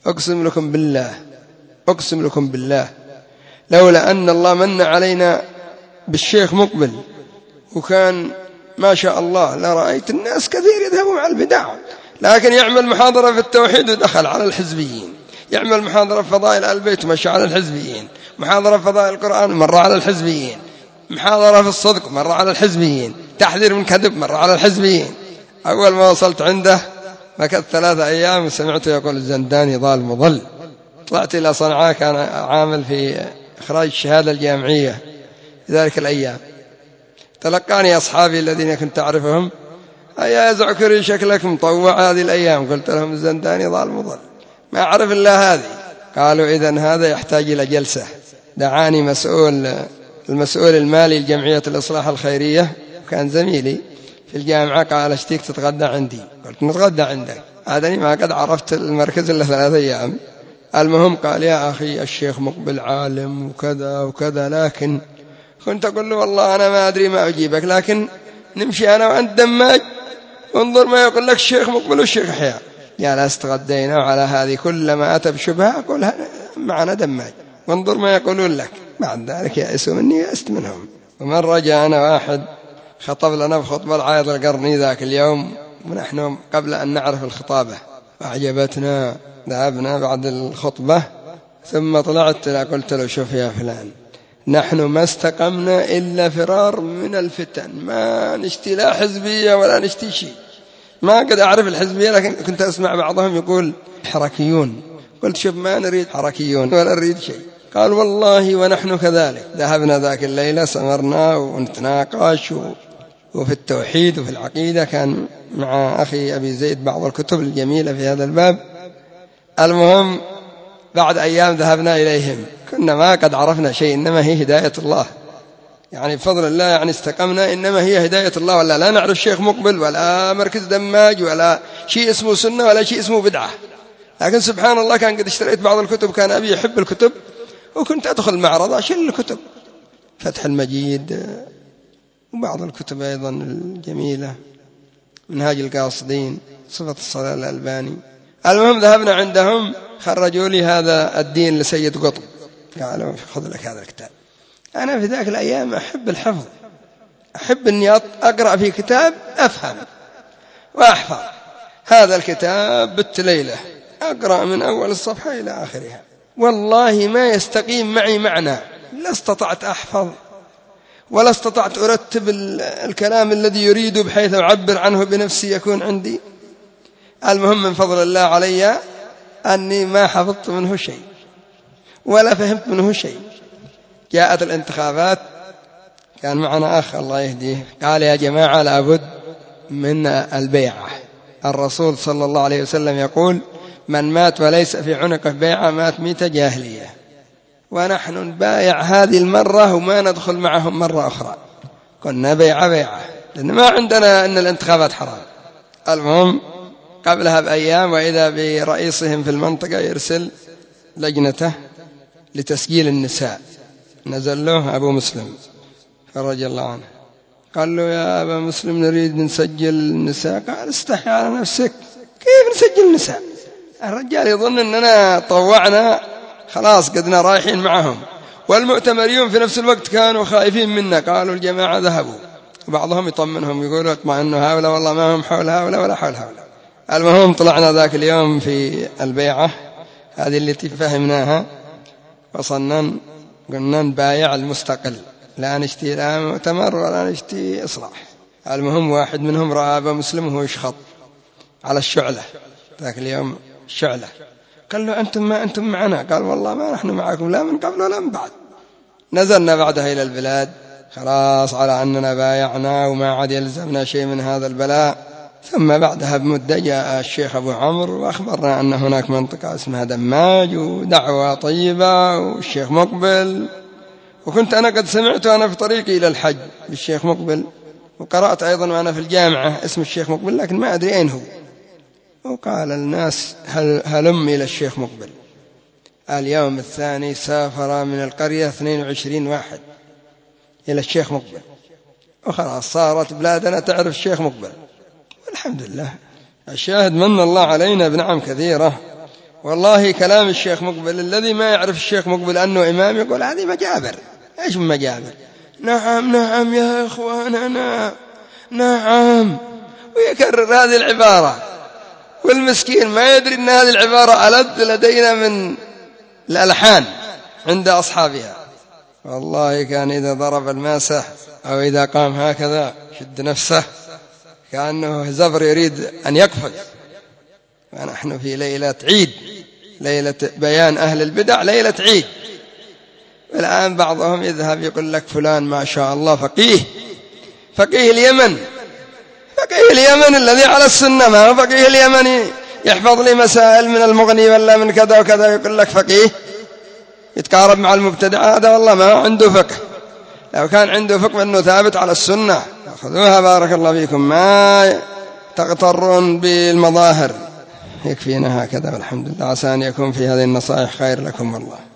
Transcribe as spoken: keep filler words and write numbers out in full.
أقسم لكم بالله أقسم لكم بالله لولا أن الله من علينا بالشيخ مقبل وكان ما شاء الله لرأيت الناس كثير يذهبوا مع البدع، لكن يعمل محاضرة في التوحيد ودخل على الحزبيين، يعمل محاضرة في فضائل البيت ومشى على الحزبيين، محاضرة في فضائل القرآن مرة على الحزبيين، محاضرة في الصدق مرة على الحزبيين، تحذير من كذب مرة على الحزبيين. أول ما وصلت عنده مكثت ثلاثة أيام وسمعته يقول الزنداني ضال مضل. طلعت إلى صنعاء، كان عامل في إخراج الشهادة الجامعية في ذلك الأيام. تلقاني أصحابي الذين كنت أعرفهم: يا زعكري شكلك مطوع هذه الأيام. قلت لهم الزنداني ضال مضل، ما أعرف إلا هذه. قالوا إذن هذا يحتاج إلى جلسة. دعاني مسؤول المسؤول المالي لجمعية الإصلاح الخيرية، وكان زميلي في الجامعة، قال اشتيك تتغدى عندي. قلت نتغدى عندك؟ هذا ما قد عرفت المركز إلا ثلاثة أيام. المهم قال: يا أخي الشيخ مقبل عالم وكذا وكذا، لكن كنت أقول له والله أنا ما أدري ما أجيبك، لكن نمشي أنا وأنت دماج وانظر ما يقول لك الشيخ مقبل والشيخ أحياء. يا لا استغدينا، وعلى هذه كلما أتى بشبهة أقولها معنا دماج وانظر ما يقولون لك. بعد ذلك يأسوا مني يأست منهم. ومرة جاء أنا واحد خطب لنا بخطبة العايض القرني ذاك اليوم، ونحن قبل أن نعرف الخطابة، وأعجبتنا. ذهبنا بعد الخطبة ثم طلعت قلت له: شوف يا فلان، نحن ما استقمنا إلا فرار من الفتن، ما نشتي لا حزبية ولا نشتي شيء. ما قد أعرف الحزبية، لكن كنت أسمع بعضهم يقول حركيون. قلت: شوف ما نريد حركيون ولا نريد شيء. قال: والله ونحن كذلك. ذهبنا ذاك الليلة سمرنا ونتناقش وفي التوحيد وفي العقيدة، كان مع أخي أبي زيد بعض الكتب الجميلة في هذا الباب. المهم بعد أيام ذهبنا إليهم، كنا ما قد عرفنا شيء، إنما هي هداية الله، يعني بفضل الله، يعني استقمنا، إنما هي هداية الله، ولا لا نعرف شيخ مقبل ولا مركز دماج ولا شيء اسمه سنة ولا شيء اسمه بدعة. لكن سبحان الله كان قد اشتريت بعض الكتب، كان أبي يحب الكتب، وكنت أدخل معرض أشيل الكتب، فتح المجيد وبعض الكتب أيضا الجميلة، منهاج القاصدين، صفة الصلاة الألباني. المهم ذهبنا عندهم، خرجوا لي هذا الدين لسيد قطب، قالوا: خذ لك هذا الكتاب. أنا في ذاك الأيام أحب الحفظ، أحب أني أقرأ في كتاب أفهم وأحفظ. هذا الكتاب بالتليلة أقرأ من أول الصفحة إلى آخرها، والله ما يستقيم معي معنى، لا استطعت أحفظ ولا استطعت أرتب الكلام الذي يريد بحيث أعبر عنه بنفسي يكون عندي. المهم من فضل الله علي أني ما حفظت منه شيء ولا فهمت منه شيء. جاءت الانتخابات، كان معنا أخ الله يهديه، قال: يا جماعة لابد من البيعة. الرسول صلى الله عليه وسلم يقول: من مات وليس في عنقه بيعة مات ميتة جاهلية. ونحن نبايع هذه المرة وما ندخل معهم مرة أخرى. كنا بيعة بيعة، لأن ما عندنا أن الانتخابات حرام. المهم قبلها بأيام وإذا برئيسهم في المنطقة يرسل لجنته لتسجيل النساء، نزل له أبو مسلم رضي الله عنه، قال له: يا أبا مسلم نريد نسجل النساء. قال: استحي على نفسك، كيف نسجل النساء؟ الرجال يظن أننا طوعنا خلاص قدنا رايحين معهم، والمؤتمريون في نفس الوقت كانوا خائفين منا. قالوا الجماعة ذهبوا، وبعضهم يطمنهم يقولوا: اطمئنوا هؤلاء والله ما هم حول هؤلاء ولا حول هؤلاء. المهم طلعنا ذاك اليوم في البيعة هذه التي فهمناها، وصلنا قلنا نبايع المستقل، لا نشتي لا مؤتمر ولا نشتي إصلاح. المهم واحد منهم رأى أبا مسلم وهو يشخط على الشعلة ذاك اليوم، الشعلة، قال له: أنتم ما أنتم معنا؟ قال: والله ما نحن معكم لا من قبل ولا من بعد. نزلنا بعدها إلى البلاد، خلاص على أننا بايعنا وما عاد يلزمنا شيء من هذا البلاء. ثم بعدها بمدة جاء الشيخ أبو عمرو وأخبرنا أن هناك منطقة اسمها دماج ودعوة طيبة والشيخ مقبل. وكنت أنا قد سمعت أنا في طريقي إلى الحج بالشيخ مقبل، وقرأت أيضا وأنا في الجامعة اسم الشيخ مقبل، لكن ما أدري أين هو. وقال الناس: هل هلم إلى الشيخ مقبل. اليوم الثاني سافر من القرية اثنين وعشرين واحد إلى الشيخ مقبل، وخلاص صارت بلادنا تعرف الشيخ مقبل. والحمد لله، الشاهد من الله علينا بنعم كثيرة، والله كلام الشيخ مقبل الذي ما يعرف الشيخ مقبل أنه إمام يقول هذه مجابر. إيش من مجابر؟ نعم نعم يا إخواننا نعم، ويكرر هذه العبارة، والمسكين ما يدري أن هذه العبارة ألد لدينا من الألحان عند أصحابها. والله كان إذا ضرب الماسح أو إذا قام هكذا شد نفسه كأنه زبر يريد أن يقفز. ونحن في ليلة عيد، ليلة بيان أهل البدع، ليلة عيد. والآن بعضهم يذهب يقول لك فلان ما شاء الله فقيه، فقيه اليمن، فقيه اليمن الذي على السنة، ما هو فقيه اليمن يحفظ لي مسائل من المغني ولا من كذا وكذا يقول لك فقيه، يتقارب مع المبتدع. هذا والله ما عنده فقه. لو كان عنده فقه أنه ثابت على السنة خذوها بارك الله فيكم، ما تغترون بالمظاهر. يكفينا هكذا والحمد لله. عسى أن يكون في هذه النصائح خير لكم والله.